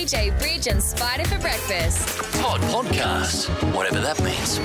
AJ Bridge and Spider for breakfast. Podcast, whatever that means.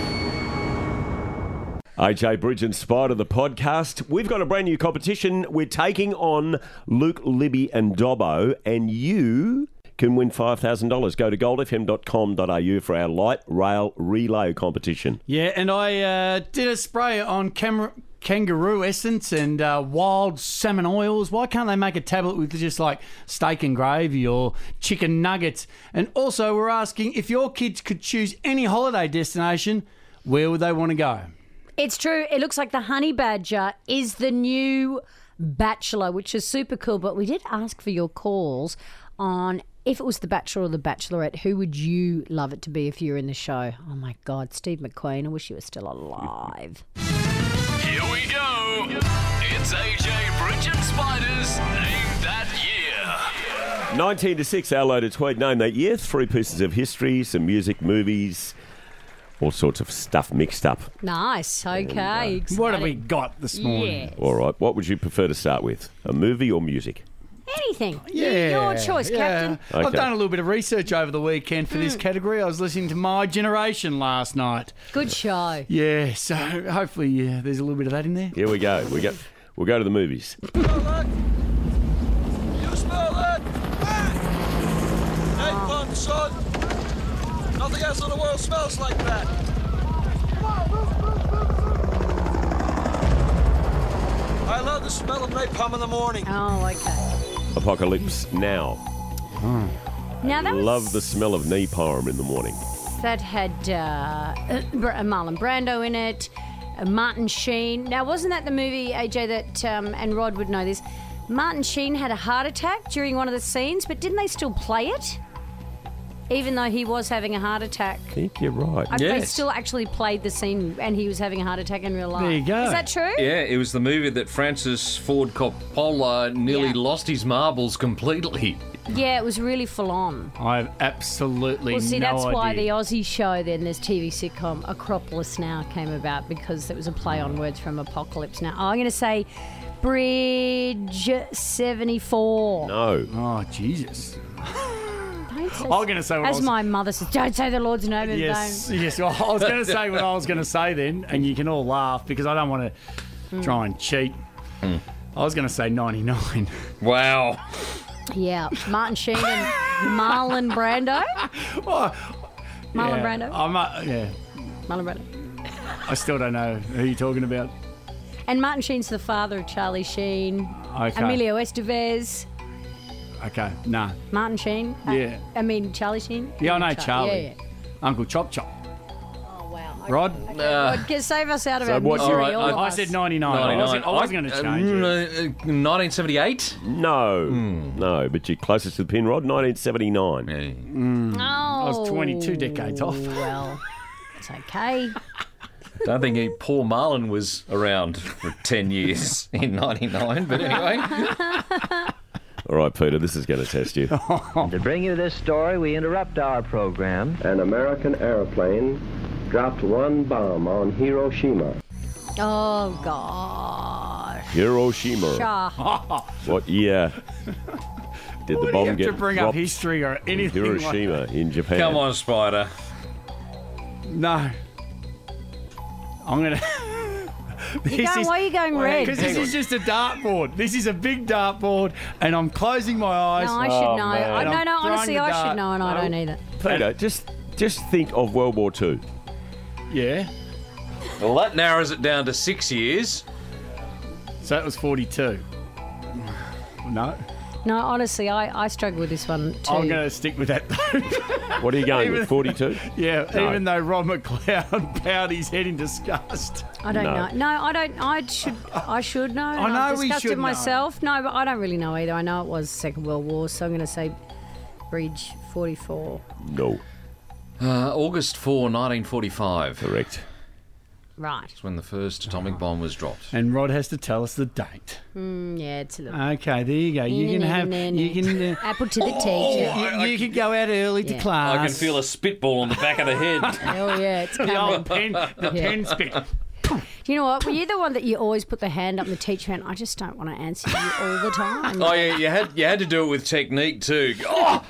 AJ Bridge and Spider, the podcast. We've got a brand new competition. We're taking on Luke, Libby and Dobbo, and you can win $5,000. Go to goldfm.com.au for our light rail relay competition. Yeah, and I did a spray on kangaroo essence and wild salmon oils. Why can't they make a tablet with just like steak and gravy or chicken nuggets? And also we're asking, if your kids could choose any holiday destination, where would they want to go? It's true. It looks like the honey badger is the new bachelor, which is super cool. But we did ask for your calls on if it was the Bachelor or the Bachelorette, who would you love it to be if you were in the show? Oh, my God, Steve McQueen. I wish he was still alive. Here we go. It's AJ Bridge and Spider's Name That Year. 19 to 6, our loaded tweet. Name that year. 3 pieces of history, some music, movies, all sorts of stuff mixed up. Nice. Okay. Exciting. What have we got this morning? Yes. All right, what would you prefer to start with? A movie or music? Anything. Yeah. Your choice, Captain. Okay. I've done a little bit of research over the weekend for this category. I was listening to My Generation last night. Good show. Yeah, so hopefully there's a little bit of that in there. Here we go. We'll go to the movies. You smell that? Ain't fun, son. Nothing else in the world smells like that. I love the smell of napalm in the morning. Oh, okay. Apocalypse Now. Now that was... Love the smell of napalm in the morning. That had Marlon Brando in it, Martin Sheen. Now, wasn't that the movie, AJ, that, and Rod would know this, Martin Sheen had a heart attack during one of the scenes, but didn't they still play it? Even though he was having a heart attack. I think you're right. They still actually played the scene and he was having a heart attack in real life. There you go. Is that true? Yeah, it was the movie that Francis Ford Coppola nearly lost his marbles completely. Yeah, it was really full on. I have absolutely no idea. Well, see, that's why the Aussie show, then this TV sitcom Acropolis Now came about, because it was a play on words from Apocalypse Now. I'm going to say Bridge 74. No. Oh, Jesus. I'm going to say what I as was... my mother says, don't say the Lord's name in Yes, vain. yes. Well, I was going to say what I was going to say then, and you can all laugh because I don't want to try and cheat. I was going to say 99. Wow. Yeah, Martin Sheen and Marlon Brando. Marlon Brando? Marlon Brando. I still don't know who you're talking about. And Martin Sheen's the father of Charlie Sheen. Okay. Emilio Estevez. Okay, nah. Martin Sheen. Yeah. Charlie Sheen. Yeah, I know Charlie. Yeah. Uncle Chop Chop. Oh, wow. Okay. Rod? Okay, Rod, can save us out of our what- misery, all right, all of I us. said 99. I wasn't going to change it. 1978? No. No, but you're closest to the pin, Rod. 1979. Oh. I was 22 decades off. Well, it's okay. Don't think Paul Marlon was around for 10 years in 99, but anyway. All right, Peter, this is going to test you. To bring you this story, we interrupt our program. An American airplane dropped one bomb on Hiroshima. Oh, gosh. Hiroshima. Shah. What year did the bomb You have get to bring up dropped history or in anything Hiroshima like in Japan? Come on, Spider. that. No. I'm going to... Why are you going red? Because this is just a dartboard. This is a big dartboard, and I'm closing my eyes. No, I should know. man. No, honestly, I should know, and I don't either. Peter, just think of World War II. Yeah. Well, that narrows it down to 6 years. So that was 42. No. No, honestly, I struggle with this one too. I'm going to stick with that, though. What are you going with, 42? Yeah, No. even though Rob McLeod bowed his head in disgust. I don't No. know. No, I don't. I should know. I know I've we discussed should it know. myself. No, but I don't really know either. I know it was Second World War, so I'm going to say Bridge 44. No. August 4, 1945. Correct. Right. That's when the first atomic bomb was dropped. And Rod has to tell us the date. Yeah, it's a little... Okay, there you go. You can have... You can... Apple to the teacher. You can go out early to Yeah. class. I can feel a spitball on the back of the head. Oh, yeah, it's the coming. old pen, pen spit. Do you know what? Were you the one that you always put the hand up and the teacher went, I just don't want to answer you all the time? Oh yeah, you had to do it with technique too. Because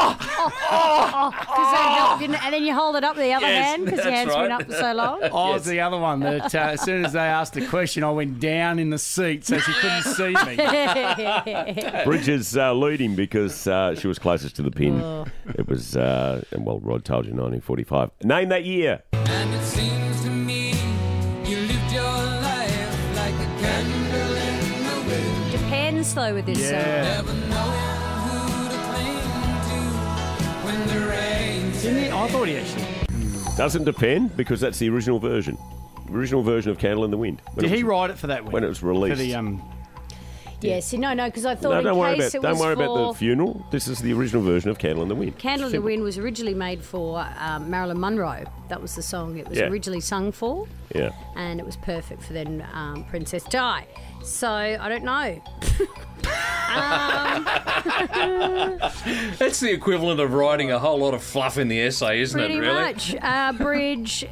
that helped, and then you hold it up with the other hand because your hand's been up for so long. I was the other one that as soon as they asked the question, I went down in the seat so she couldn't see me. Bridges leading because she was closest to the pin. Oh. It was, well, Rod told you, 1945. Name that year. And it seems to me you lived your life like a candle in the wind. Depends, though, with this song. Never knowing who to cling to when the rain Didn't he? I thought he actually. Doesn't depend because that's the original version. Original version of Candle in the Wind. Did he write it for that when it was released? For the Yes, no, because I thought No, in don't worry case about it was don't worry for... about the funeral. This is the original version of Candle in the Wind. Candle in the Wind was originally made for Marilyn Monroe. That was the song it was Yeah. originally sung for. Yeah. And it was perfect for then Princess Di. So, I don't know. That's the equivalent of writing a whole lot of fluff in the essay, isn't Pretty it? Really? much. Bridge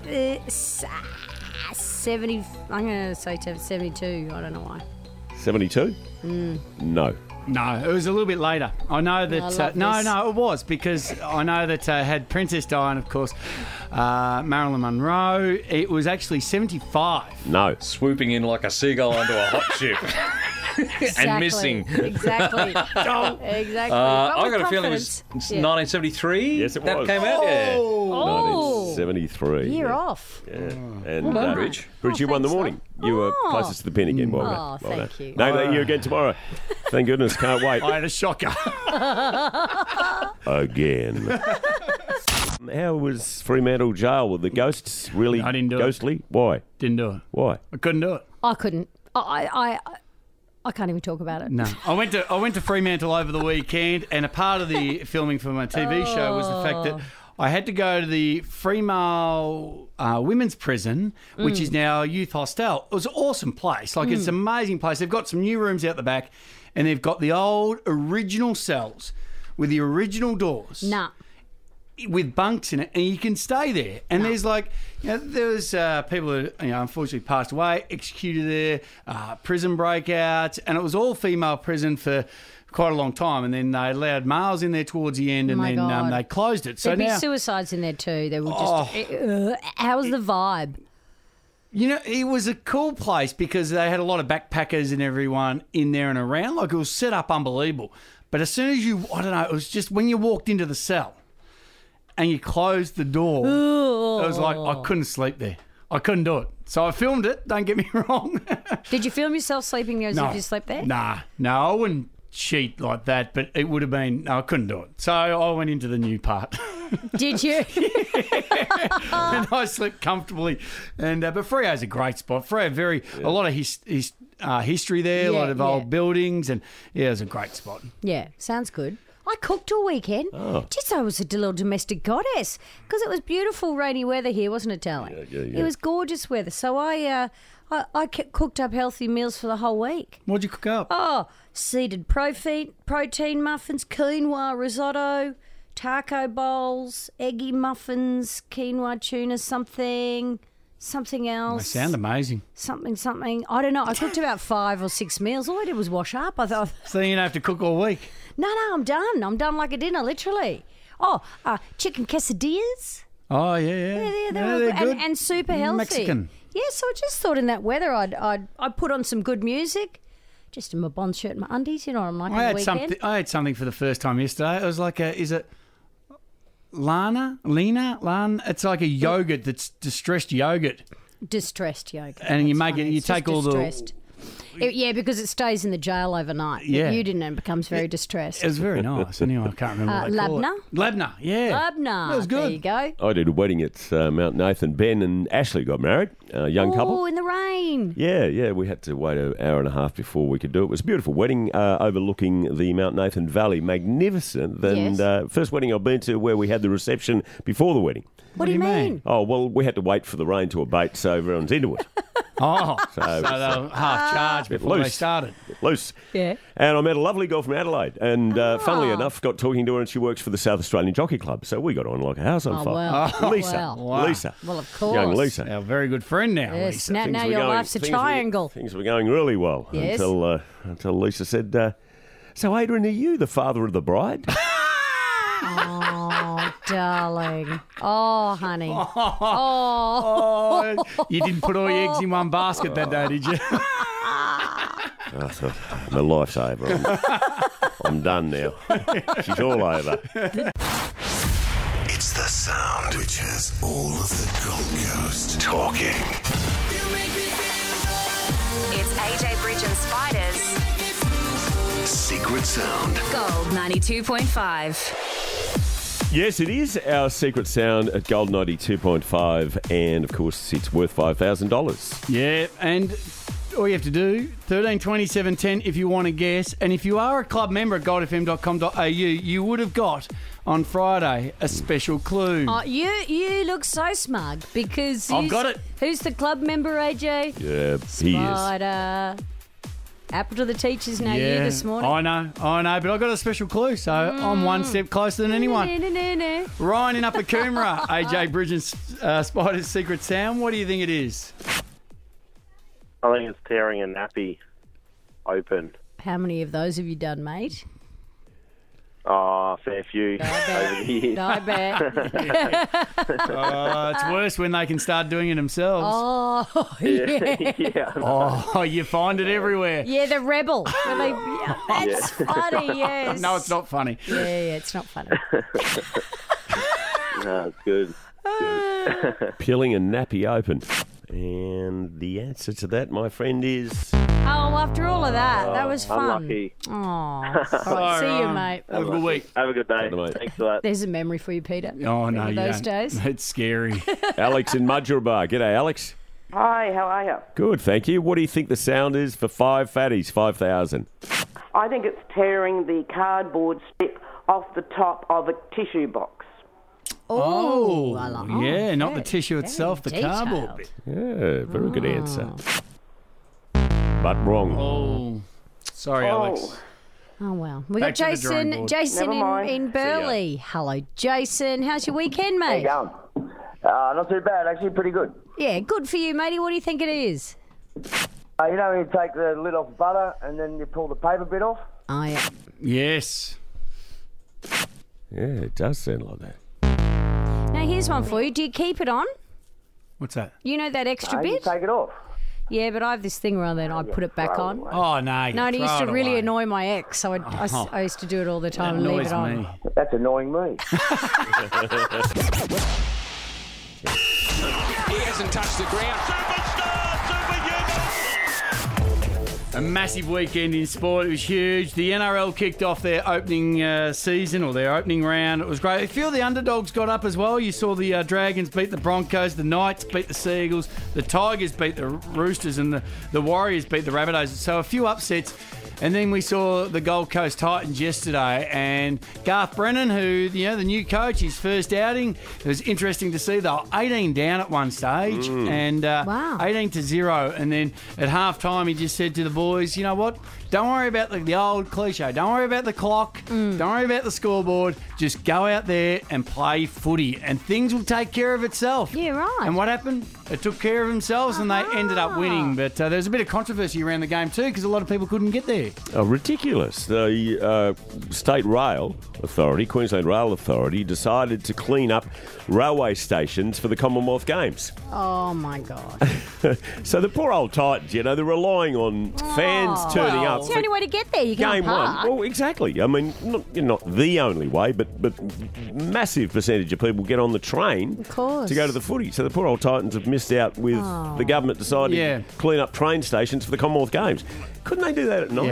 70, I'm going to say 72. I don't know why. 72? No. No, it was a little bit later. I know that. I love no, this. it was because I know that had Princess Diana, of course, Marilyn Monroe. It was actually 75. No. Swooping in like a seagull onto a hot ship. And missing. Exactly. Exactly. I got a feeling it was 1973. Yes, it that was. came out. Yeah. Oh. 1973. Year yeah. off. Yeah. And Well done, Bridge. Bridge, you won the morning. You were closest to the pin again. Well done. Oh, Well thank done. you. Name that year again tomorrow. Thank goodness. Can't wait. I had a shocker. Again. How was Fremantle Jail? Were the ghosts really I didn't do it. ghostly? Why? Didn't do it. Why? I couldn't do it. I couldn't. I can't even talk about it. No, I went to Fremantle over the weekend, and a part of the filming for my TV show was the fact that I had to go to the Fremantle women's prison, which is now a youth hostel. It was an awesome place. Like, it's an amazing place. They've got some new rooms out the back, and they've got the old original cells with the original doors. Nah. With bunks in it, and you can stay there. And there's like, there was people that unfortunately passed away, executed there, prison breakouts, and it was all female prison for quite a long time. And then they allowed males in there towards the end, and My then God. they closed it. So There'd be now, suicides in there too. They were just. How was the vibe? it was a cool place because they had a lot of backpackers and everyone in there and around. Like, it was set up unbelievable. But as soon as I don't know, it was just when you walked into the cell and you closed the door, it was like I couldn't sleep there. I couldn't do it. So I filmed it, don't get me wrong. Did you film yourself sleeping there as if you slept there? Nah, I wouldn't cheat like that, but it would have been, no, I couldn't do it. So I went into the new part. Did you? And I slept comfortably. And but Freo's a great spot. Freo, a lot of history there, a lot of old buildings, and it was a great spot. Yeah, sounds good. I cooked all weekend. Just so I was a little domestic goddess because it was beautiful rainy weather here, wasn't it, Tally? Yeah. It was gorgeous weather. So I cooked up healthy meals for the whole week. What'd you cook up? Oh, seeded protein muffins, quinoa risotto, taco bowls, eggy muffins, quinoa tuna something else. They sound amazing. Something. I don't know. I cooked about 5 or 6 meals. All I did was wash up. I thought, So you don't have to cook all week. no, I'm done. I'm done like a dinner, literally. Oh, chicken quesadillas. Oh, yeah. Yeah, they're they're good. and super healthy. Mexican. Yeah, so I just thought in that weather I'd put on some good music, just in my Bond shirt and my undies, you know what I'm like on the weekend. I had something for the first time yesterday. It was like is it Lana? It's like a yogurt that's distressed yogurt. Distressed yogurt. And you That's make funny. it, you It's take just all distressed. Yeah, because it stays in the jail overnight. Yeah. You didn't and becomes very distressed. It was very nice. Anyway, I can't remember what they call Labna? it. Labna, yeah. Labna. That was good. There you go. I did a wedding at Mount Nathan. Ben and Ashley got married, a young couple. Oh, in the rain. Yeah, we had to wait an hour and a half before we could do it. It was a beautiful wedding overlooking the Mount Nathan Valley. Magnificent. And first wedding I've been to where we had the reception before the wedding. What do you mean? Oh, well, we had to wait for the rain to abate so everyone's into it. Oh, so it's, they were half charged bit before they loose. started. Loose. Yeah. And I met a lovely girl from Adelaide. And funnily enough, got talking to her, and she works for the South Australian Jockey Club. So we got on like a house on Oh, fire. well. Lisa. Well. Wow. Lisa. Well, of course. Young Lisa. Our very good friend now, Yes, Lisa. now Things were your life's a things were- triangle. Things were going really well Yes. until Lisa said, so Adrian, are you the father of the bride? Oh, darling. Oh, honey. Oh. Oh, you didn't put all your eggs in one basket that day, did you? I thought, my life's over. I'm done now. She's all over. It's the sound which has all of the Gold Coast talking. It's AJ Bridge and Spiders. Secret sound. Gold 92.5. Yes, it is our secret sound at Gold 92.5, and of course, it's worth $5,000. Yeah, and all you have to do, 13 27 10 if you want to guess. And if you are a club member at goldfm.com.au, you would have got on Friday a special clue. Oh, you look so smug because I've got it. Who's the club member, AJ? Yeah, he is. Spider. Apple to the teachers now you this morning. I know, but I got a special clue, so I'm one step closer than anyone. Ryan in Upper Coomera, AJ Bridge and Spider's secret sound. What do you think it is? I think it's tearing a nappy open. How many of those have you done, mate? Oh, fair few over the years. I bet. It's worse when they can start doing it themselves. Oh, yeah. Yeah. Oh, you find it everywhere. Yeah, the rebel. When they, that's funny, yes. No, it's not funny. Yeah, it's not funny. No, it's good. Peeling a nappy open. And the answer to that, my friend, is... Oh, after all of that, that was fun. Unlucky. Oh, all right, see you, mate. Have a good week. Have a good day. Mate. Thanks for that. There's a memory for you, Peter. Oh, no, Remember you those don't. days? It's scary. Alex in Mudgeeraba. G'day, Alex. Hi, how are you? Good, thank you. What do you think the sound is for 5 fatties, 5,000? I think it's tearing the cardboard strip off the top of a tissue box. Oh, yeah, not the very- tissue itself, the very cardboard bit. Yeah, very good answer. But wrong. Oh, sorry, Alex. Oh, well. We Back got to the drawing Jason board. Jason Never mind. in Burleigh. Hello, Jason. How's your weekend, How mate? you going? Not too bad, actually, pretty good. Yeah, good for you, matey. What do you think it is? You know when you take the lid off butter and then you pull the paper bit off? Oh, yeah. Yes. Yeah, it does sound like that. Now, here's one for you. Do you keep it on? What's that? You know that extra You bit? take it off. Yeah, but I have this thing rather than I put it back on. Oh, no. No, and it used throw to it really away. annoy my ex, so I used to do it all the time That and leave annoys it on. me. That's annoying me. He hasn't touched the ground. A massive weekend in sport. It was huge. The NRL kicked off their opening season or their opening round. It was great. A few of the underdogs got up as well. You saw the Dragons beat the Broncos, the Knights beat the Seagulls, the Tigers beat the Roosters, and the Warriors beat the Rabbitohs. So a few upsets. And then we saw the Gold Coast Titans yesterday, and Garth Brennan, who, the new coach, his first outing, it was interesting to see. They were 18 down at one stage, and 18-0. And then at halftime, he just said to the boys, you know what? Don't worry about the old cliche. Don't worry about the clock. Don't worry about the scoreboard. Just go out there and play footy, and things will take care of itself. Yeah, right. And what happened? It took care of themselves, and they ended up winning. But there was a bit of controversy around the game too, because a lot of people couldn't get there. Oh, ridiculous. The State Rail Authority, Queensland Rail Authority, decided to clean up railway stations for the Commonwealth Games. Oh, my God. So the poor old Titans, they're relying on fans turning up. It's the only way to get there. You can't Game park. one. Well, exactly. I mean, not the only way, but massive percentage of people get on the train to go to the footy. So the poor old Titans have missed out with the government deciding to clean up train stations for the Commonwealth Games. Couldn't they do that at night?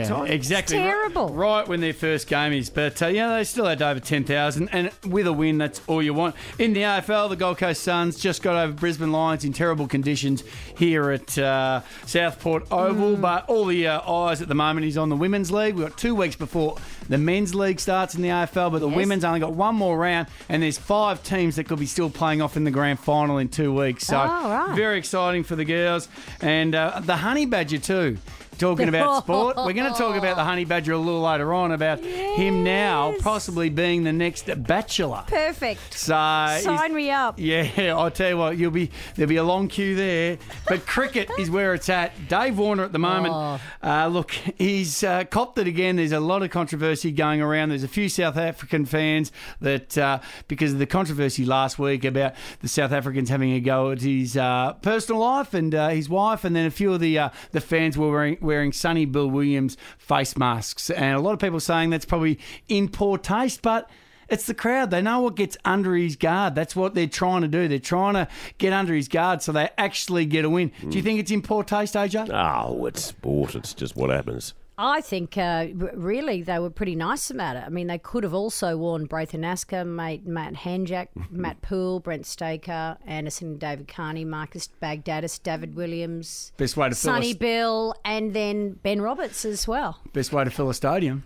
that time. Exactly. It's terrible. Right when their first game is. But, they still had over 10,000. And with a win, that's all you want. In the AFL, the Gold Coast Suns just got over Brisbane Lions in terrible conditions here at Southport Oval. But all the eyes at the moment is on the Women's League. We've got 2 weeks before the Men's League starts in the AFL. But the Women's only got one more round. And there's 5 teams that could be still playing off in the grand final in 2 weeks. So very exciting for the girls. And the Honey Badger too. Talking about sport, we're going to talk about the Honey Badger a little later on, about him now possibly being the next Bachelor. Perfect. So sign me up. Yeah, I'll tell you what, there'll be a long queue there. But cricket is where it's at. Dave Warner at the moment, look, he's copped it again. There's a lot of controversy going around. There's a few South African fans that, because of the controversy last week about the South Africans having a go at his personal life and his wife, and then a few of the fans were wearing Sonny Bill Williams face masks. And a lot of people saying that's probably in poor taste, but it's the crowd. They know what gets under his guard. That's what they're trying to do. They're trying to get under his guard so they actually get a win. Do you think it's in poor taste, AJ? Oh, it's sport. It's just what happens. I think really they were pretty nice about it. I mean, they could have also worn Braithen Asker, Matt Hanjack, Matt Poole, Brent Staker, Anderson, David Carney, Marcus Baghdadis, David Williams, Best way to fill Sonny Bill, and then Ben Roberts as well. Best way to fill a stadium.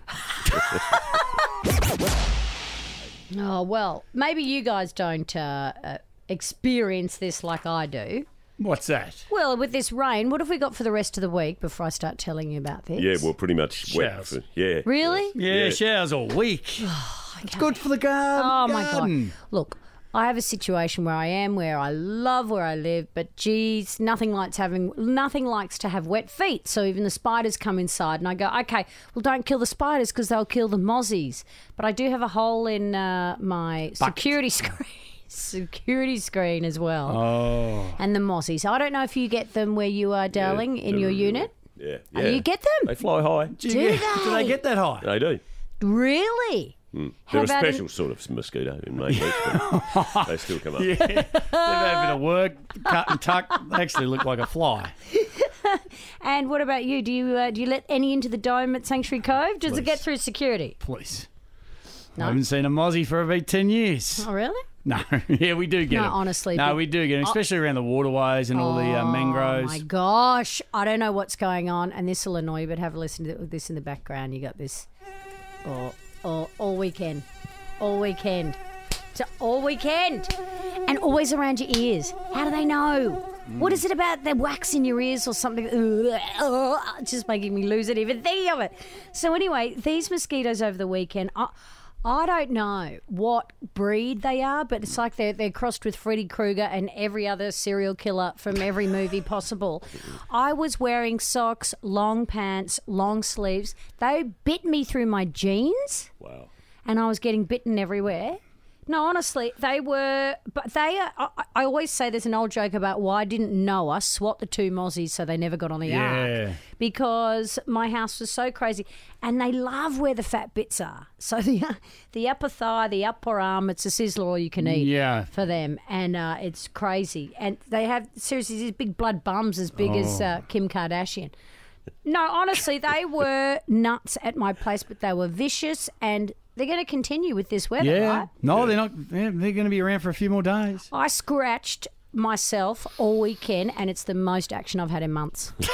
Oh, well, maybe you guys don't experience this like I do. What's that? Well, with this rain, what have we got for the rest of the week before I start telling you about this? Yeah, well, pretty much wet. Showers. Yeah. Really? Yeah, showers all week. It's good for the garden. Oh, my God. Look, I have a situation where I am, where I love where I live, but geez, nothing likes to have wet feet. So even the spiders come inside, and I go, okay, well, don't kill the spiders because they'll kill the mozzies. But I do have a hole in my security screen as well. Oh. And the mozzies. I don't know if you get them where you are, darling, in your unit. Yeah. Oh, you get them? They fly high. Do they? Do they get that high? They do. Really? They're a special sort of mosquito in Maine, but they still come up. Yeah, they've had a bit of work, cut and tuck. They actually look like a fly. And what about you? Do you let any into the dome at Sanctuary Cove? Does it get through security? Please. No? I haven't seen a mozzie for about 10 years. Oh, really? No, yeah, we do get No, them. honestly. No, we do get them, especially around the waterways and all the mangroves. Oh, my gosh. I don't know what's going on, and this will annoy you, but have a listen to this in the background. You got this all weekend. All weekend. So all weekend. And always around your ears. How do they know? What is it about the wax in your ears or something? Just making me lose it even thinking of it. So anyway, these mosquitoes over the weekend, I don't know what breed they are, but it's like they're crossed with Freddy Krueger and every other serial killer from every movie possible. I was wearing socks, long pants, long sleeves. They bit me through my jeans. Wow. And I was getting bitten everywhere. No, honestly, they were... But they are... I always say there's an old joke about why didn't Noah swat the 2 mozzies so they never got on the ark. Because my house was so crazy. And they love where the fat bits are. So the upper thigh, the upper arm, it's a sizzler all you can eat for them. And it's crazy. And they have, seriously, these big blood bums as big as Kim Kardashian. No, honestly, they were nuts at my place, but they were vicious and... They're going to continue with this weather, right? No, they're not. Yeah, they're going to be around for a few more days. I scratched myself all weekend, and it's the most action I've had in months. Gold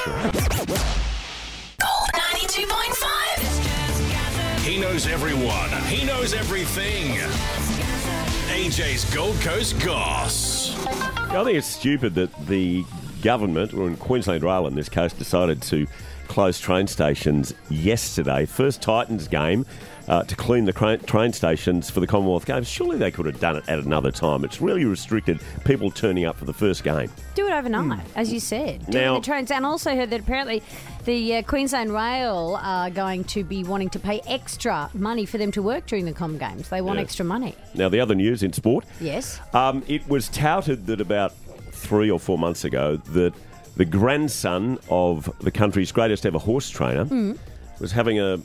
92.5. He knows everyone. He knows everything. AJ's Gold Coast Goss. I think it's stupid that the government, or in Queensland Rail in this case, decided to close train stations yesterday. First Titans game. To clean the train stations for the Commonwealth Games. Surely they could have done it at another time. It's really restricted people turning up for the first game. Do it overnight, as you said. Now, the trains. And I also heard that apparently the Queensland Rail are going to be wanting to pay extra money for them to work during the Com Games. They want extra money. Now, the other news in sport. Yes. It was touted that about 3 or 4 months ago that the grandson of the country's greatest ever horse trainer was having a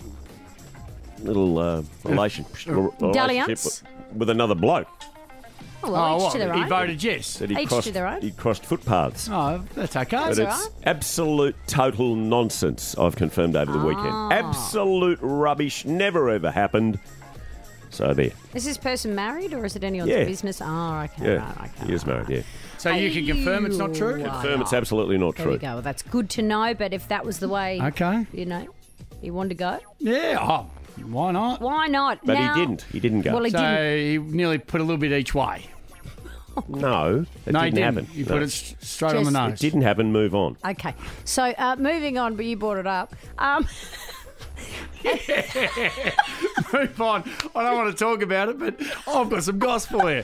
relationship Dalliance? with another bloke. Oh, well, each what? to their He own. voted yes. Said he Each crossed, to their own. he crossed footpaths. Oh, that's okay. But it's absolute total nonsense, I've confirmed over the weekend. Absolute rubbish, never ever happened. So there. Is this person married or is it anyone's Yeah. business? Oh, okay. Yeah, Right, okay. he is married, yeah. So you can confirm it's not true? Confirm it's absolutely not There true. we go. Well, that's good to know, but if that was the way, Okay. You wanted to go? Yeah, why not? Why not? But Now- he didn't. He didn't go. Well, he So didn't. he nearly put a little bit each way. No, it No, he didn't didn't. happen. He No. put it straight on the Just- nose. It didn't happen. Move on. Okay. So moving on, but you brought it up. Move on. I don't want to talk about it, but I've got some gospel here.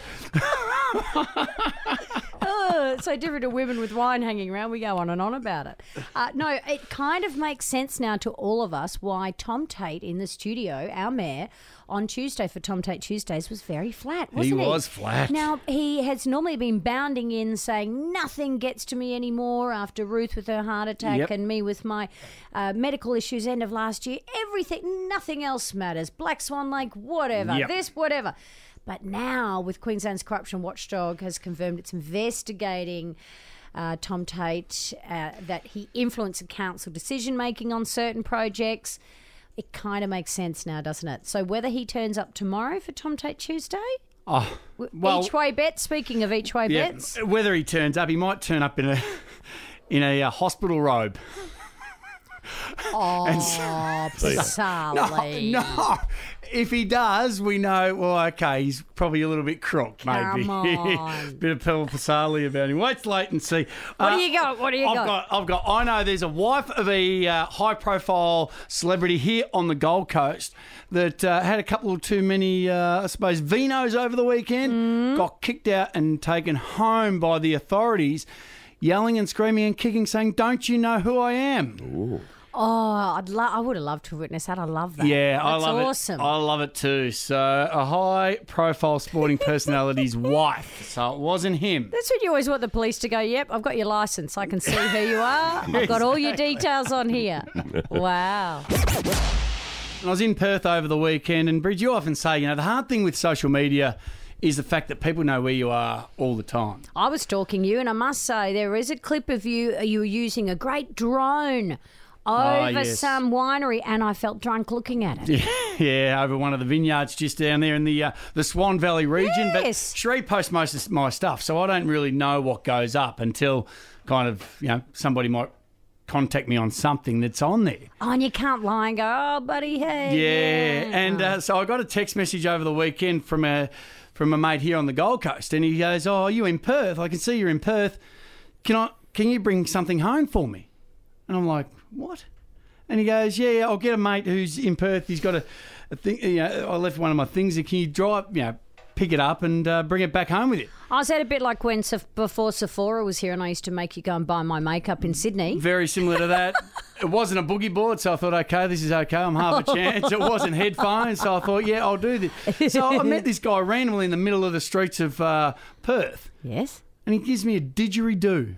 It's so different to women with wine hanging around. We go on and on about it. No, it kind of makes sense now to all of us why Tom Tate in the studio, our mayor, on Tuesday for Tom Tate Tuesdays was very flat, wasn't he? He was flat. Now, he has normally been bounding in saying nothing gets to me anymore after Ruth with her heart attack Yep. and me with my medical issues end of last year. Everything, nothing else matters. Black Swan Lake, whatever. Yep. This, whatever. But now, with Queensland's corruption watchdog has confirmed it's investigating Tom Tate, that he influenced council decision-making on certain projects. It kind of makes sense now, doesn't it? So whether he turns up tomorrow for Tom Tate Tuesday? Oh, well, each-way bet, speaking of each-way yeah, bets. whether he turns up, he might turn up in a hospital robe. Oh, bizarrely. No. If he does, we know, well, okay, he's probably a little bit crook, maybe. Come on. Bit of Paul Pasali about him. Wait and see. What do you got? What do you got? I know there's a wife of a high-profile celebrity here on the Gold Coast that had a couple too many, I suppose, vinos over the weekend, got kicked out and taken home by the authorities, yelling and screaming and kicking, saying, "Don't you know who I am?" Ooh. Oh, I would have loved to witness that. I love that. Yeah, I That's love awesome. it. I love it too. So, a high-profile sporting personality's wife. So it wasn't him. That's when you always want the police to go, yep, I've got your licence. I can see who you are. I've got all your details on here. Wow. I was in Perth over the weekend, and Bridge, you often say, the hard thing with social media is the fact that people know where you are all the time. I was stalking you, and I must say there is a clip of you were using a great drone over yes. some winery, and I felt drunk looking at it. Yeah, over one of the vineyards just down there in the Swan Valley region. Yes. But Sheree posts most of my stuff, so I don't really know what goes up until kind of, somebody might contact me on something that's on there. Oh, and you can't lie and go, oh, buddy, hey. Yeah, and so I got a text message over the weekend from a mate here on the Gold Coast, and he goes, "Oh, are you in Perth? I can see you're in Perth. Can you bring something home for me?" And I'm like, "What?" And he goes, "Yeah, I'll get a mate who's in Perth. He's got a thing. I left one of my things. Can you drive? Pick it up and bring it back home with you." I was a bit like when before Sephora was here and I used to make you go and buy my makeup in Sydney. Very similar to that. It wasn't a boogie board, so I thought, okay, this is okay. I'm half a chance. It wasn't headphones, so I thought, yeah, I'll do this. So I met this guy randomly in the middle of the streets of Perth. Yes. And he gives me a didgeridoo.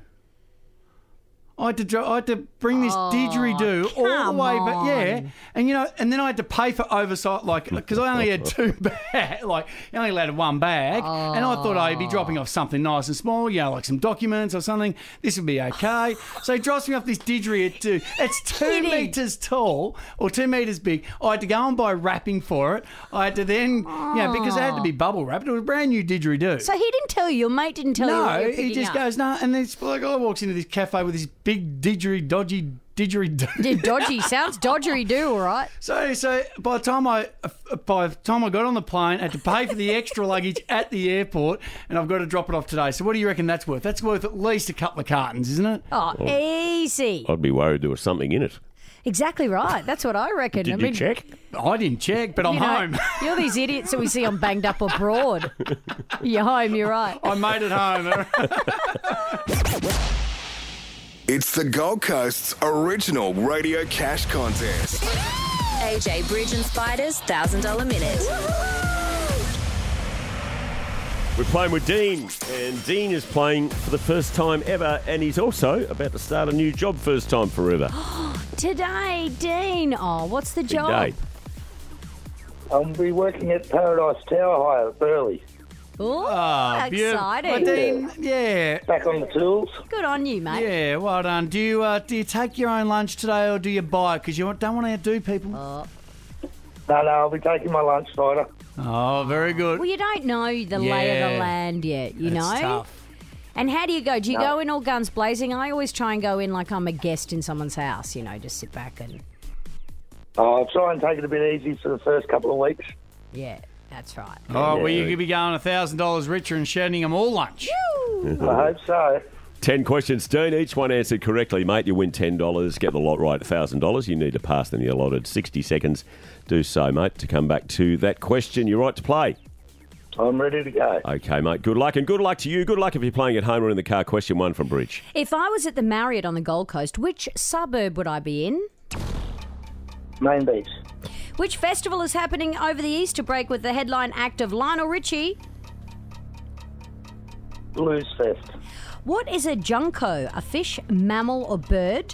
I had to bring this didgeridoo all the way, but yeah, and then I had to pay for oversight, because I only had two bags, I only allowed one bag, and I thought I'd be dropping off something nice and small, like some documents or something. This would be okay. So he drops me off this didgeridoo. It's 2 meters tall or 2 meters big. I had to go and buy wrapping for it. I had to then, because it had to be bubble wrapped. It was a brand new didgeridoo. So he didn't tell you, your mate didn't tell you what you were No, he picking just up. goes, no, and this guy walks into this cafe with this big dodgy didgeridoo. Dodgy. Sounds dodgeridoo, all right. So by the time I got on the plane, I had to pay for the extra luggage at the airport, and I've got to drop it off today. So what do you reckon that's worth? That's worth at least a couple of cartons, isn't it? Oh, easy. I'd be worried there was something in it. Exactly right. That's what I reckon. Did you check? I didn't check, but I'm home. You're these idiots that we see on Banged Up Abroad. You're home, you're right. I made it home. It's the Gold Coast's original radio cash contest. AJ Bridge and Spiders $1,000 minute. We're playing with Dean, and Dean is playing for the first time ever, and he's also about to start a new job first time forever. Today, Dean. Oh, what's the job? Day. I'll be working at Paradise Tower Hire at Burleigh. Oh, beautiful. exciting. Well, Dean, yeah. Back on the tools. Good on you, mate. Yeah, well done. Do you take your own lunch today or do you buy it? Because you don't want to outdo people. No, I'll be taking my lunch, Spider. Oh, very good. Well, you don't know the lay of the Yeah. land yet, you know? It's tough. And how do you go? Do you No. go in all guns blazing? I always try and go in like I'm a guest in someone's house, you know, just sit back and... I'll try and take it a bit easy for the first couple of weeks. Yeah, that's right. Oh, well, you could be going $1,000 richer and shouting them all lunch. I hope so. 10 questions, Dean. Each one answered correctly, mate. You win $10. Get the lot right, $1,000. You need to pass in the allotted 60 seconds. Do so, mate, to come back to that question. You're right to play. I'm ready to go. Okay, mate. Good luck, and good luck to you. Good luck if you're playing at home or in the car. Question 1 from Bridge. If I was at the Marriott on the Gold Coast, which suburb would I be in? Main Beach. Which festival is happening over the Easter break with the headline act of Lionel Richie? Blues Fest. What is a junco? A fish, mammal, or bird?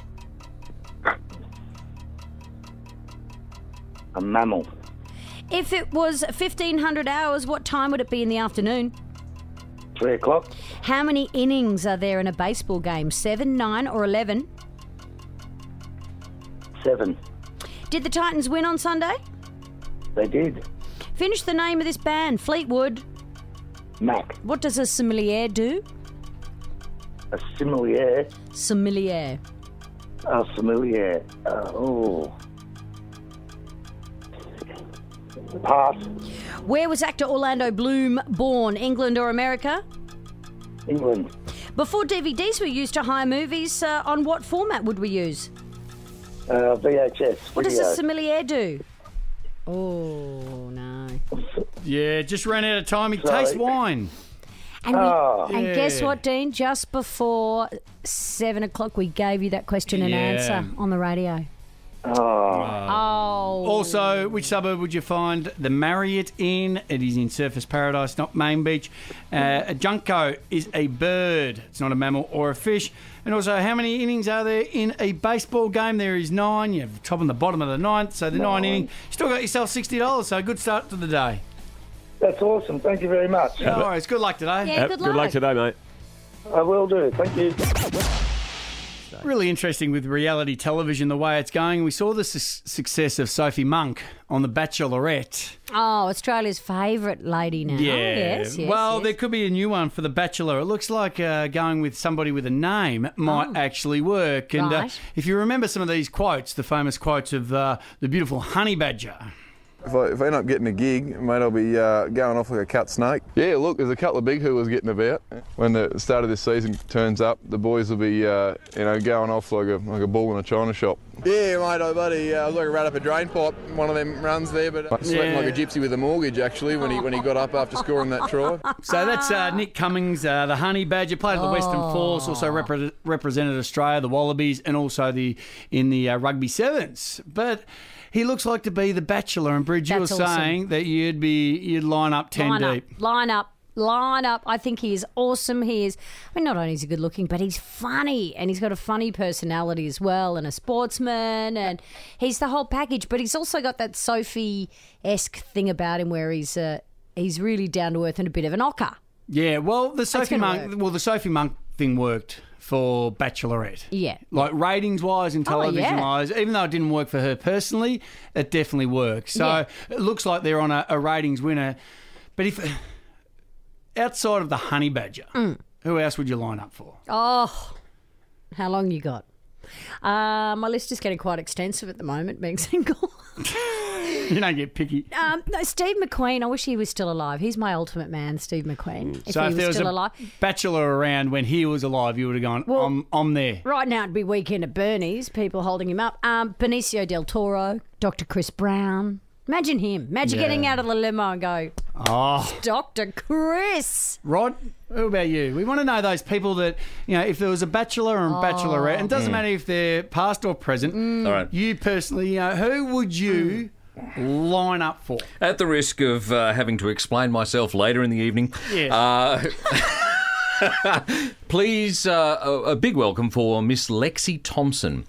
A mammal. If it was 1,500 hours, what time would it be in the afternoon? 3 o'clock. How many innings are there in a baseball game? 7, 9, or 11? 7. Did the Titans win on Sunday? They did. Finish the name of this band. Fleetwood. Mac. What does a sommelier do? A sommelier. Sommelier. A sommelier. Pass. Where was actor Orlando Bloom born? England or America? England. Before DVDs were used to hire movies, on what format would we use? VHS. What does video. a sommelier do? Oh, no. Yeah, just ran out of time. He Sorry. tastes wine. And, and Yeah. guess what, Dean? Just before 7 o'clock, we gave you that question and Yeah. answer on the radio. Oh. Also, which suburb would you find the Marriott in? It is in Surfers Paradise, not Main Beach. A junco is a bird. It's not a mammal or a fish. And also, how many innings are there in a baseball game? There is 9. You have the top and the bottom of the ninth. So the 9 inning. Still got yourself $60. So good start to the day. That's awesome. Thank you very much. No worries. Good luck today. Yeah, good luck today, mate. I will do. Thank you. Really interesting with reality television, the way it's going. We saw the success of Sophie Monk on The Bachelorette. Oh, Australia's favourite lady now. Yeah. Yes, well, yes. there could be a new one for The Bachelor. It looks like going with somebody with a name might actually work. And Right. if you remember some of these quotes, the famous quotes of the beautiful honey badger. If I end up getting a gig, mate, I'll be going off like a cut snake. Yeah, look, there's a couple of big hooers getting about. When the start of this season turns up, the boys will be, going off like a ball in a china shop. Yeah, mate, buddy, I was like a rat up a drain pipe. One of them runs there, but sweating like a gypsy with a mortgage, actually, when he got up after scoring that try. So that's Nick Cummings, the honey badger, played at the Western Force, also represented Australia, the Wallabies, and also in the rugby sevens. But he looks like to be the Bachelor, and Bridge, you were That's awesome. saying that you'd line up 10 deep. Line up. I think he is awesome. He is, not only is he good looking, but he's funny, and he's got a funny personality as well, and a sportsman, and he's the whole package. But he's also got that Sophie-esque thing about him where he's really down to earth and a bit of an ocker. Yeah, well, the Sophie gonna Monk thing worked for Bachelorette. Yeah. Like ratings-wise and television-wise, even though it didn't work for her personally, it definitely worked. So it looks like they're on a ratings winner. But if outside of the honey badger, who else would you line up for? Oh, how long you got? My list is getting quite extensive at the moment, being single. You don't get picky. No, Steve McQueen. I wish he was still alive. He's my ultimate man, Steve McQueen. If So he if there was still a alive. Bachelor around when he was alive, you would have gone, Well, I'm there. Right now, it'd be Weekend at Bernie's, people holding him up. Benicio del Toro, Dr. Chris Brown. Imagine him. Imagine Yeah. getting out of the limo and go, Oh. Dr. Chris. Rod, who about you? We want to know those people that, if there was a bachelor and bachelorette, and it doesn't matter if they're past or present. All right. You personally, who would you line up for? At the risk of having to explain myself later in the evening, Yes. Please, a big welcome for Miss Lexi Thompson,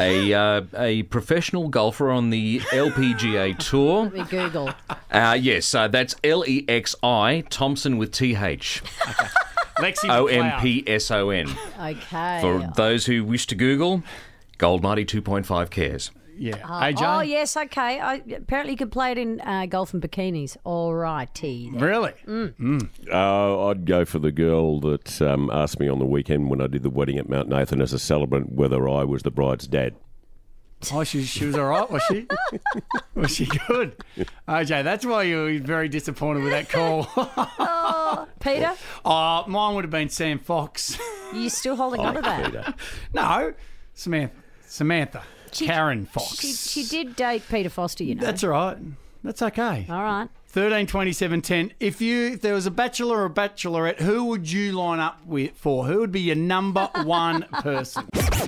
a professional golfer on the LPGA Tour. Let me Google. Yes, that's Lexi Thompson with TH. Lexi Ompson. Okay. For those who wish to Google, Gold Mighty 2.5 cares. Yeah. AJ? Oh, yes, okay. Apparently you could play it in golf and bikinis. All righty. Really? I'd go for the girl that asked me on the weekend when I did the wedding at Mount Nathan as a celebrant whether I was the bride's dad. Oh, she was all right, was she? Was she good? AJ, that's why you were very disappointed with that call. Peter? Oh, mine would have been Sam Fox. Are you still holding on to that? Peter. No, Samantha. Karen Fox. She did date Peter Foster, you know. That's all right. That's okay. All right. 13, 27, 10. If there was a bachelor or a bachelorette, who would you line up for? Who would be your number one person?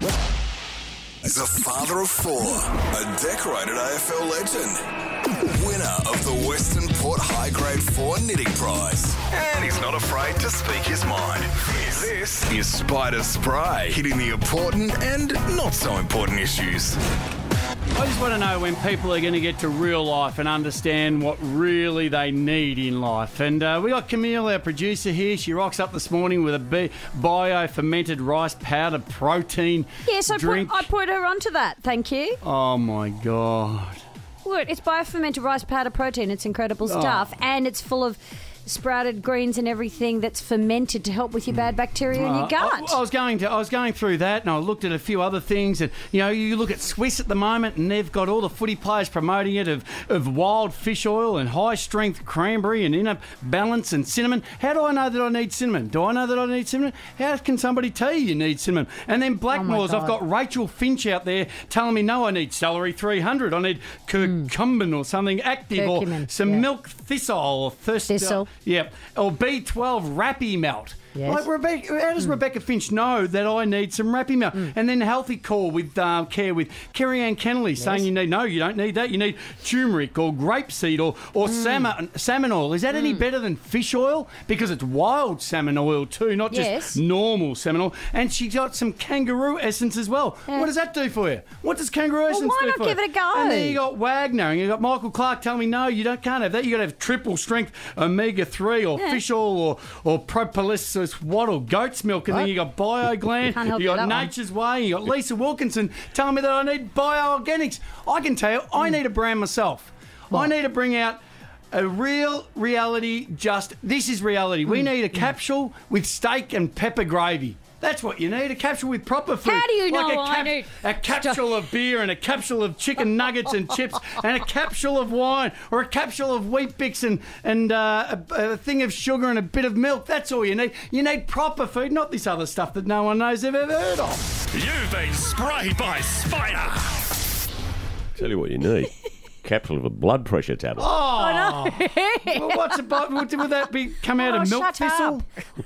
The father of four, a decorated AFL legend, winner of the Western Port High Grade 4 Knitting Prize. And he's not afraid to speak his mind. This is Spider Spray, hitting the important and not so important issues. I just want to know when people are going to get to real life and understand what really they need in life. And we got Camille, our producer here. She rocks up this morning with a bio-fermented rice powder protein Yes, drink. I put her onto that. Thank you. Oh, my God. Look, it's bio-fermented rice powder protein. It's incredible stuff. And it's full of sprouted greens and everything that's fermented to help with your bad bacteria in your gut. I was going through that, and I looked at a few other things. And you look at Swiss at the moment, and they've got all the footy players promoting it of wild fish oil and high strength cranberry and inner balance and cinnamon. How do I know that I need cinnamon? Do I know that I need cinnamon? How can somebody tell you need cinnamon? And then Blackmores, I've got Rachel Finch out there telling me, no, I need celery 300. I need curcumin or something active, Curcumin, or some milk thistle or Thistle. Yep. Or B12 Rappy Melt. Yes. Like how does Rebecca Finch know that I need some Rappy Melt? And then Healthy Core with Care with Kerry-Ann Kennelly saying you don't need that. You need turmeric or grapeseed or salmon oil. Is that any better than fish oil? Because it's wild salmon oil too, not just normal salmon oil. And she got some kangaroo essence as well. Yeah. What does that do for you? What does kangaroo essence why do not for you? give it a go? And then you got Wagner and you got Michael Clark telling me, no, you can't have that. You got to have triple strength omega-3 or fish oil or propolis what or goat's milk, and then you got BioGland, you got Nature's Way, you got Lisa Wilkinson telling me that I need bioorganics. I can tell you, I need a brand myself. I need to bring out a real reality. This is reality. We need a capsule with steak and pepper gravy. That's what you need, a capsule with proper food. How do you know I need a capsule of beer and a capsule of chicken nuggets and chips and a capsule of wine or a capsule of Wheat Bix and a thing of sugar and a bit of milk. That's all you need. You need proper food, not this other stuff that no one knows they've ever heard of. You've been sprayed by Spider. Tell you what you need. Capsule of a blood pressure tablet. Oh, no. Well, what's about? Would that come out of milk thistle?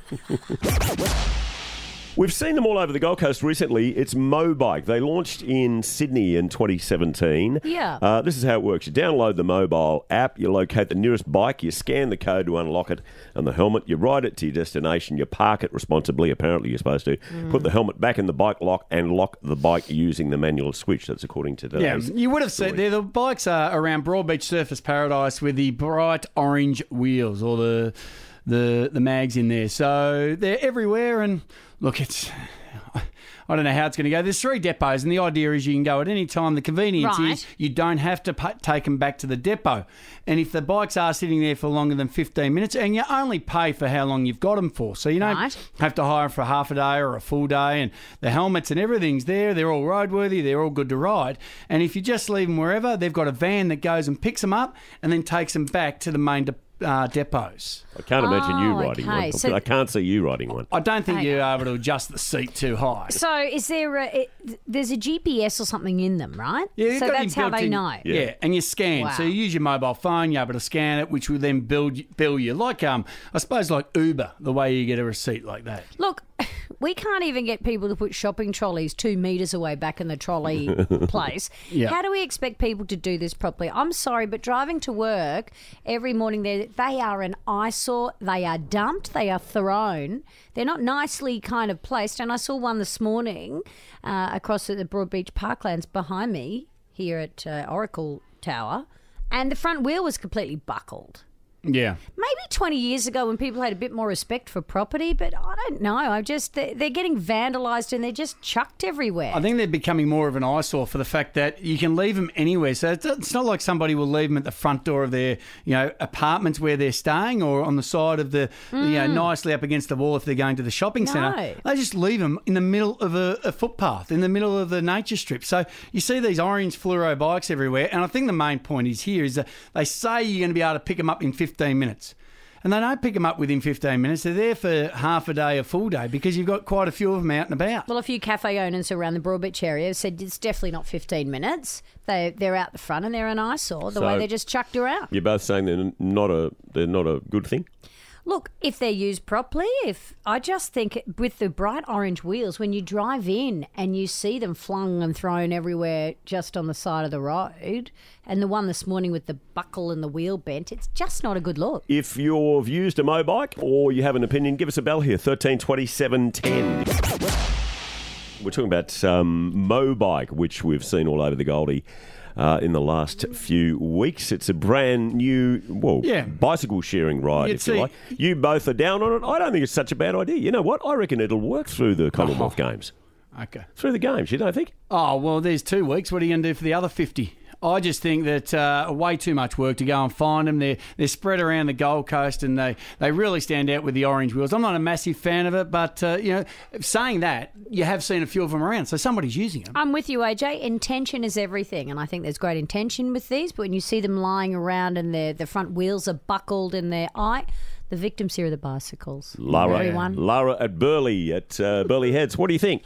We've seen them all over the Gold Coast recently. It's Mobike. They launched in Sydney in 2017. Yeah. This is how it works. You download the mobile app, you locate the nearest bike, you scan the code to unlock it and the helmet, you ride it to your destination, you park it responsibly, apparently you're supposed to, put the helmet back in the bike lock and lock the bike using the manual switch. That's according to today's you would have seen there, the bikes are around Broadbeach Surfers Paradise with the bright orange wheels or the mags in there. So they're everywhere, and look, I don't know how it's going to go. There's 3 depots, and the idea is you can go at any time. The convenience is you don't have to take them back to the depot. And if the bikes are sitting there for longer than 15 minutes, and you only pay for how long you've got them for, so you don't have to hire for half a day or a full day, and the helmets and everything's there. They're all roadworthy. They're all good to ride. And if you just leave them wherever, they've got a van that goes and picks them up and then takes them back to the main depots. I can't imagine you riding one. So I can't see you riding one. I don't think you're able to adjust the seat too high. So is there there's a GPS or something in them, right? Yeah, so that's how they know. Yeah, and you scan. Wow. So you use your mobile phone, you're able to scan it, which will then bill you. Like, I suppose like Uber, the way you get a receipt like that. Look, we can't even get people to put shopping trolleys 2 metres away back in the trolley place. Yeah. How do we expect people to do this properly? I'm sorry, but driving to work every morning, they are an eyesore. They are dumped. They are thrown. They're not nicely kind of placed. And I saw one this morning across at the Broadbeach Parklands behind me here at Oracle Tower, and the front wheel was completely buckled. Yeah. Maybe 20 years ago when people had a bit more respect for property, but I don't know. They're getting vandalised and they're just chucked everywhere. I think they're becoming more of an eyesore for the fact that you can leave them anywhere. So it's not like somebody will leave them at the front door of their, apartments where they're staying or on the side of the, nicely up against the wall if they're going to the shopping centre. They just leave them in the middle of a footpath, in the middle of the nature strip. So you see these orange fluoro bikes everywhere. And I think the main point is that they say you're going to be able to pick them up in 15 minutes. And they don't pick them up within 15 minutes. They're there for half a day, a full day, because you've got quite a few of them out and about. Well, a few cafe owners around the Broadbeach area have said it's definitely not 15 minutes. They're out the front and they're an eyesore, the way they're just chucked around. You're both saying they're not a good thing? Look, if they're used properly, I just think with the bright orange wheels, when you drive in and you see them flung and thrown everywhere just on the side of the road, and the one this morning with the buckle and the wheel bent, it's just not a good look. If you've used a mobike or you have an opinion, give us a bell here, 13 27 10. We're talking about mobike, which we've seen all over the Goldie in the last few weeks. It's a brand new, bicycle sharing ride, if you like. You both are down on it. I don't think it's such a bad idea. You know what? I reckon it'll work through the Commonwealth Games. Okay. Through the games, you don't think? Oh, well, there's 2 weeks. What are you going to do for the other 50? I just think that way too much work to go and find them. They're spread around the Gold Coast and they really stand out with the orange wheels. I'm not a massive fan of it, but, saying that, you have seen a few of them around, so somebody's using them. I'm with you, AJ. Intention is everything, and I think there's great intention with these, but when you see them lying around and the front wheels are buckled in their eye, the victims here are the bicycles. Lara at Burleigh, Burleigh Heads. What do you think?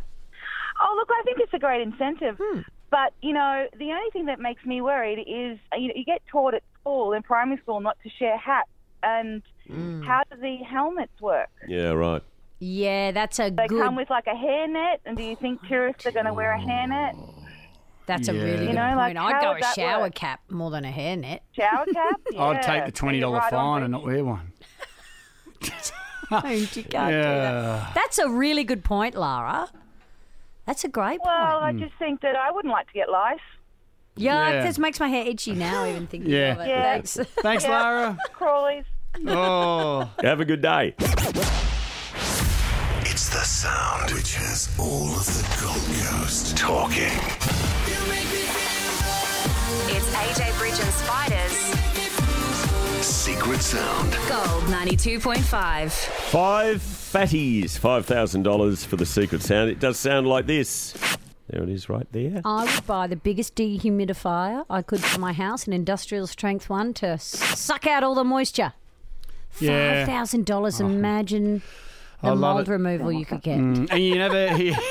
Oh, look, I think it's a great incentive. But, the only thing that makes me worried is you get taught at school, in primary school, not to share hats. And how do the helmets work? Yeah, right. Yeah, that's a They good... come with like a hairnet, and do you think tourists are going to wear a hairnet? That's a really good point. I'd go a shower cap more than a hairnet. Shower cap? Yeah. I'd take the $20 fine and not wear one. You can't do that. That's a really good point, Lara. That's a great point. Well, I just think that I wouldn't like to get lice. Yeah, this makes my hair itchy now, even thinking of it. Yeah. Thanks. Thanks, Lara. Crawlies. Oh. Have a good day. It's the sound which has all of the Gold Coast talking. It's AJ Bridge and Spiders. Secret sound. Gold 92.5. 5 fatties, $5,000 for the secret sound. It does sound like this. There it is right there. I would buy the biggest dehumidifier I could for my house, an industrial strength one, to suck out all the moisture. Yeah. $5,000. Imagine the mould removal you could get. And you never...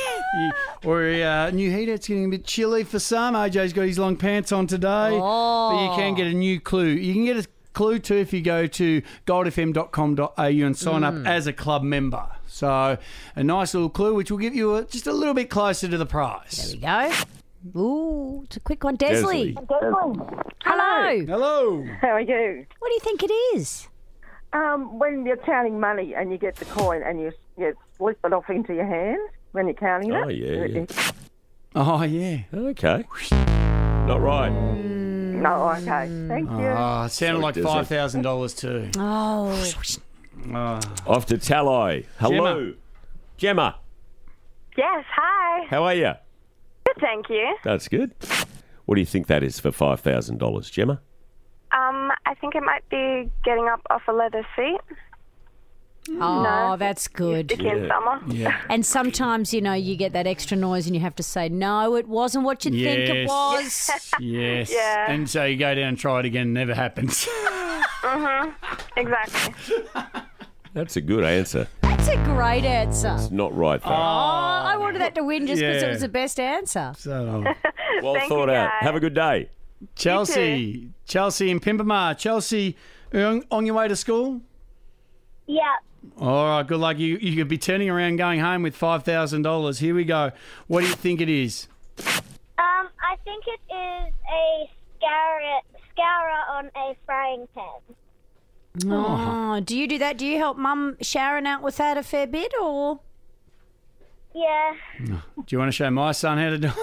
new heater, it's getting a bit chilly for some. AJ's got his long pants on today. But you can get a new clue. You can get a clue too if you go to goldfm.com.au and sign up as a club member. So a nice little clue which will give you just a little bit closer to the prize. There we go. Ooh, it's a quick one. Desley. Hello. Hello. How are you? What do you think it is? When you're counting money and you get the coin and you slip it off into your hand when you're counting it. Oh, yeah. Oh, yeah. Okay. Not right. No, okay. Thank you. Oh, it sounded like $5,000 too. Oh. Off to Talloy. Hello. Gemma. Yes, hi. How are you? Good, thank you. That's good. What do you think that is for $5,000, Gemma? I think it might be getting up off a leather seat. Oh, that's good. Sticky in summer. Yeah. And sometimes, you get that extra noise and you have to say, no, it wasn't what you think it was. Yes. Yeah. And so you go down and try it again, never happens. Exactly. That's a good answer. That's a great answer. It's not right, though. I wanted that to win just because Yeah. it was the best answer. So, Well Thank thought you, out. guys. Have a good day. Chelsea in Pimpamar. Chelsea, on your way to school? Yeah. All right, good luck. You could be turning around going home with $5,000. Here we go. What do you think it is? I think it is a scourer on a frying pan. Oh, do you do that? Do you help Mum Sharon out with that a fair bit, or? Yeah. Do you want to show my son how to do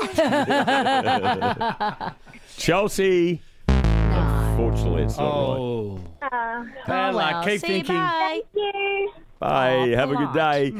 it? Chelsea. Unfortunately, it's not right. Bad luck. well. Keep See you, thinking. bye. Thank you. Bye. Have a good day.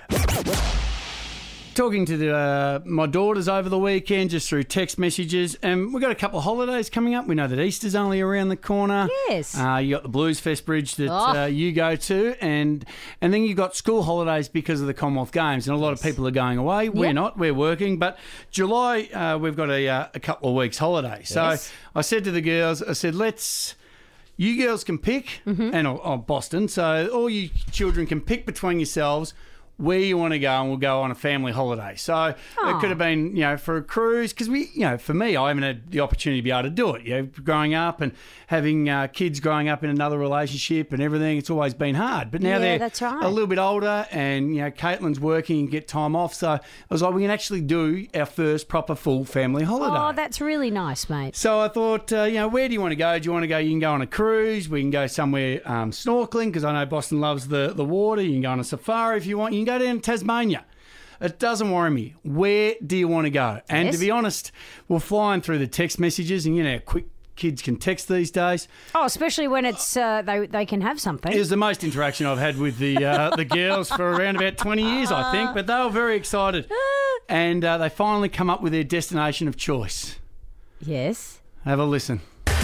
Talking to my daughters over the weekend just through text messages, and we've got a couple of holidays coming up. We know that Easter's only around the corner. Yes. You got the Blues Fest Bridge that you go to, and then you got school holidays because of the Commonwealth Games, and a lot of people are going away. We're not. We're working, but July we've got a couple of weeks holiday. So I said to the girls, I said, you girls can pick, and Boston, so all you children can pick between yourselves where you want to go, and we'll go on a family holiday. So it could have been, for a cruise, because for me, I haven't had the opportunity to be able to do it. Growing up and having kids growing up in another relationship and everything, it's always been hard. But now they're a little bit older, and Caitlin's working and get time off. So I was like, we can actually do our first proper full family holiday. Oh, that's really nice, mate. So I thought, where do you want to go? Do you want to go? You can go on a cruise. We can go somewhere snorkeling, because I know Boston loves the water. You can go on a safari if you want. You can go down to Tasmania. It doesn't worry me. Where do you want to go? And to be honest, we're flying through the text messages, and how quick kids can text these days. Oh, especially when it's they can have something. It was the most interaction I've had with the girls for around about 20 years, I think. But they were very excited, and they finally come up with their destination of choice. Yes. Have a listen.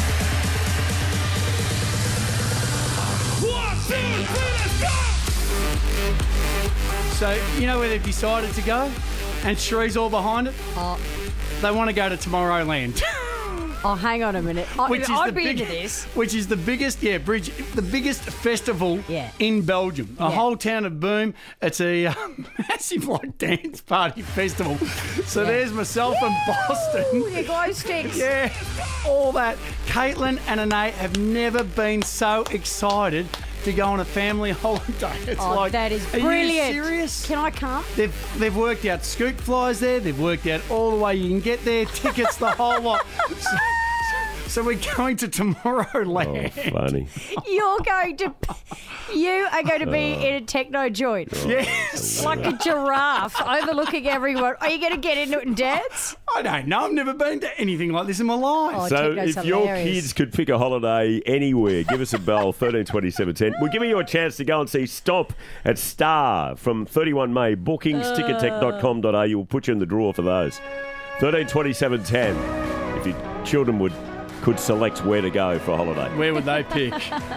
So, you know where they've decided to go? And Shree's all behind it? They want to go to Tomorrowland. Oh, hang on a minute. I'd be into this. Which is the biggest, the biggest festival in Belgium. A whole town of Boom. It's a massive dance party festival. So there's myself and Boston. Your glow sticks. Yeah, all that. Caitlin and Anay have never been so excited to go on a family holiday. It's that is are brilliant. you serious? Can I come? They've worked out scoot flies there. They've worked out all the way you can get there, tickets, the whole lot. So we're going to Tomorrowland. Oh, funny. You are going to be in a techno joint. Yes. Like a giraffe overlooking everyone. Are you going to get into it and dance? I don't know. I've never been to anything like this in my life. Oh, So techno's if your hilarious. kids could pick a holiday anywhere, give us a bell, 13 20 710. We're giving you a chance to go and see Stomp at Star from 31 May. Bookings, tickettech.com.au. We'll put you in the draw for those. 13 20 710. If your children could select where to go for a holiday. Where would they pick?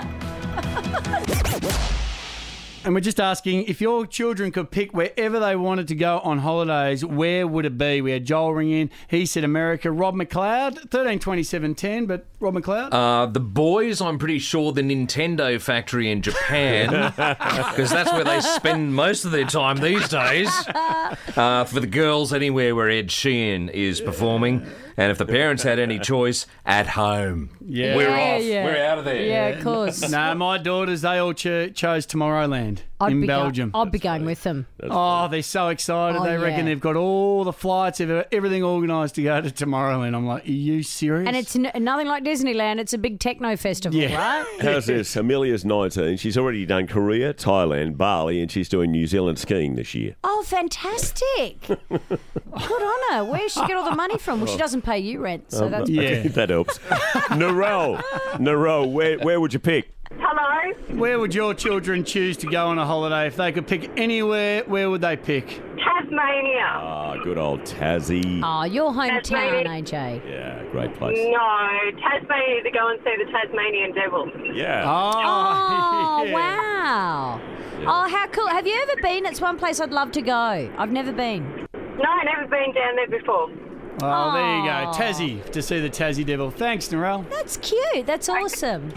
And we're just asking, if your children could pick wherever they wanted to go on holidays, where would it be? We had Joel ring in. He said America. Rob McLeod, 13 20 710, but Rob McLeod? The boys, I'm pretty sure the Nintendo factory in Japan, because that's where they spend most of their time these days. For the girls, anywhere where Ed Sheeran is performing. And if the parents had any choice, at home. Yeah. We're off. We're out of there. Yeah, of course. No, my daughters, they all chose Tomorrowland in Belgium. I'd be going with them. They're so excited. Oh, They reckon yeah. they've got all the flights, everything organised to go to Tomorrowland. I'm like, are you serious? And it's nothing like Disneyland. It's a big techno festival, right? How's this? Amelia's 19. She's already done Korea, Thailand, Bali, and she's doing New Zealand skiing this year. Oh, fantastic. Good on her. Where does she get all the money from? Well, she doesn't pay you rent, so that's That helps. Narelle, where would you pick? Hello. Where would your children choose to go on a holiday? If they could pick anywhere, where would they pick? Tasmania. Ah, good old Tassie. Oh, your hometown, Tasmania. AJ. Yeah, great place. No, Tasmania to go and see the Tasmanian Devil. Yeah. Oh, yeah. wow. Oh, how cool. Have you ever been? It's one place I'd love to go. I've never been. No, never been down there before. Oh, there you go. Tassie, to see the Tassie Devil. Thanks, Narelle. That's cute. That's awesome.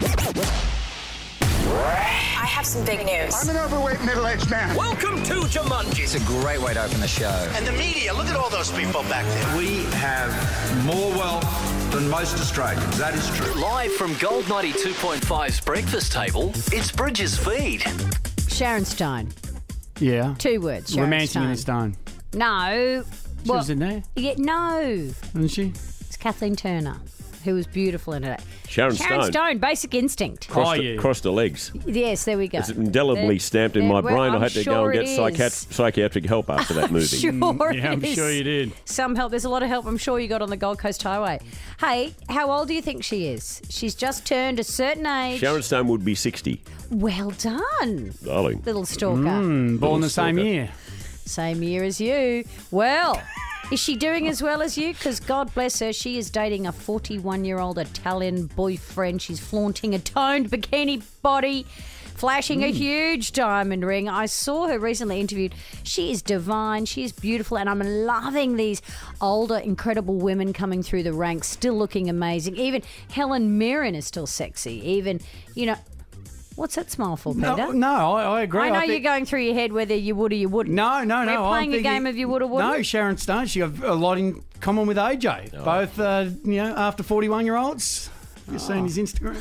I have some big news. I'm an overweight middle-aged man. Welcome to Jumanji. It's a great way to open the show. And the media, look at all those people back there. We have more wealth than most Australians. That is true. Live from Gold 92.5's breakfast table, it's Bridges Feed. Sharon Stone. Yeah. 2 words. Sharon Romancing in the Stone. No. She was in there? Yeah, no. Wasn't she? It's Kathleen Turner, who was beautiful in it. Sharon Stone. Basic Instinct. Crossed her legs. Yes, there we go. It's indelibly stamped in my brain. I had to go and get psychiatric help after that movie. I'm sure you did. Some help. There's a lot of help I'm sure you got on the Gold Coast Highway. Hey, how old do you think she is? She's just turned a certain age. Sharon Stone would be 60. Well done. Darling. Little stalker. Born the same year. Same year as you. Well, is she doing as well as you? Because God bless her, she is dating a 41-year-old Italian boyfriend. She's flaunting a toned bikini body, flashing a huge diamond ring. I saw her recently interviewed. She is divine. She is beautiful. And I'm loving these older, incredible women coming through the ranks, still looking amazing. Even Helen Mirren is still sexy. Even, what's that smile for, Peter? No, I agree. I know you're going through your head whether you would or you wouldn't. No. We're playing a game of you would or wouldn't. No, Sharon Stone, she got a lot in common with AJ. Oh. Both, after 41-year-olds. You've seen his Instagram.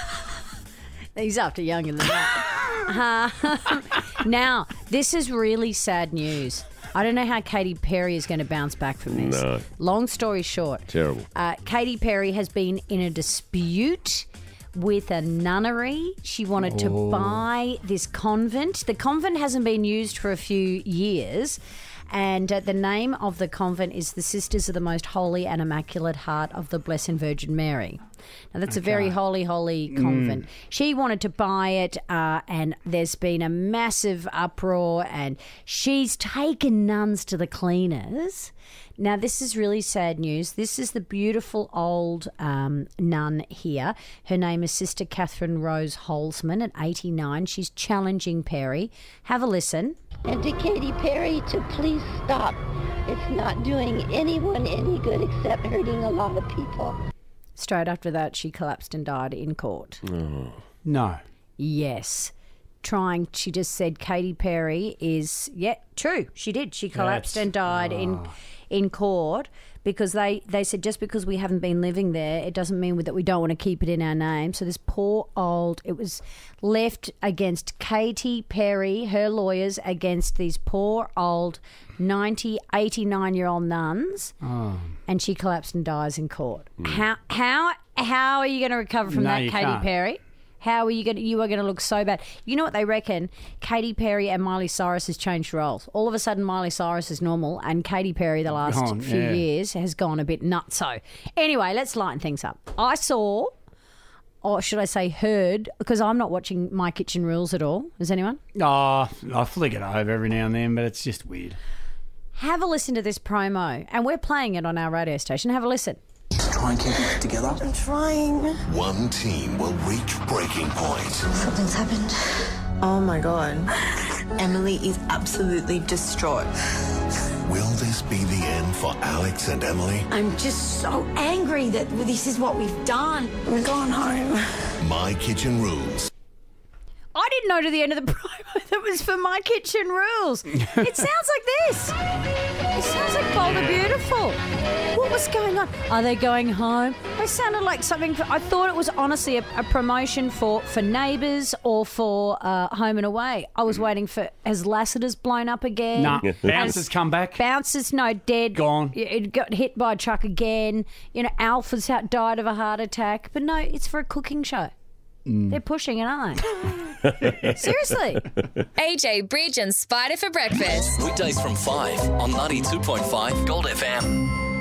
He's after younger than that. Now, this is really sad news. I don't know how Katy Perry is going to bounce back from this. No. Long story short. Terrible. Katy Perry has been in a dispute with a nunnery. She wanted to buy this convent. The convent hasn't been used for a few years, and the name of the convent is the Sisters of the Most Holy and Immaculate Heart of the Blessed Virgin Mary. Now, that's a very holy convent. She wanted to buy it, and there's been a massive uproar, and she's taken nuns to the cleaners. Now, this is really sad news. This is the beautiful old nun here. Her name is Sister Catherine Rose Holzman at 89. She's challenging Perry. Have a listen. And to Katy Perry to please stop. It's not doing anyone any good except hurting a lot of people. Straight after that, she collapsed and died in court. Oh. No. Yes. She just said Katy Perry is, true, she did. She collapsed and died in court because they said just because we haven't been living there, it doesn't mean that we don't want to keep it in our name. So this poor it was left against Katy Perry, her lawyers, against these poor old 90, 89-year-old nuns, and she collapsed and dies in court. How are you going to recover from that, Katy Perry? How are you going? You are going to look so bad. You know what they reckon? Katy Perry and Miley Cyrus has changed roles. All of a sudden, Miley Cyrus is normal, and Katy Perry, the last few years, has gone a bit nutso. Anyway, let's lighten things up. I saw, or should I say, heard, because I'm not watching My Kitchen Rules at all. Is anyone? Oh, I flick it over every now and then, but it's just weird. Have a listen to this promo, and we're playing it on our radio station. Have a listen. Try and keep it together. I'm trying. One team will reach breaking point. Something's happened. Oh my God. Emily is absolutely distraught. Will this be the end for Alex and Emily? I'm just so angry that this is what we've done. We're going home. My Kitchen Rules. I didn't know to the end of the promo that was for My Kitchen Rules. It sounds like this. It sounds like Bold and Beautiful. What was going on? Are they going home? It sounded like something. I thought it was honestly a promotion for Neighbours or for Home and Away. I was waiting for, has Lassiter's blown up again? No. Bouncers come back. Bouncers, no, dead. Gone. It got hit by a truck again. Alpha's died of a heart attack. But no, it's for a cooking show. They're pushing it, aren't they? Seriously. AJ Bridge and Spider for breakfast. Weekdays from 5 on 92.5 Gold FM.